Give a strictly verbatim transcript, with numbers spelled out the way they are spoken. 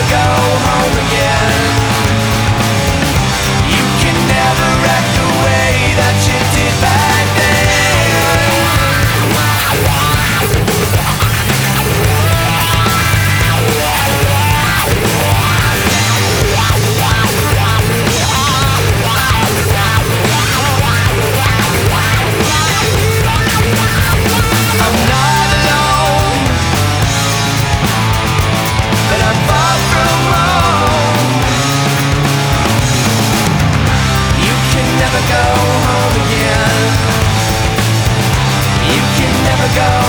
go home again. You can never act the way that you did back then. I'm not alone, but I'm far from home. You can never go home again. You can never go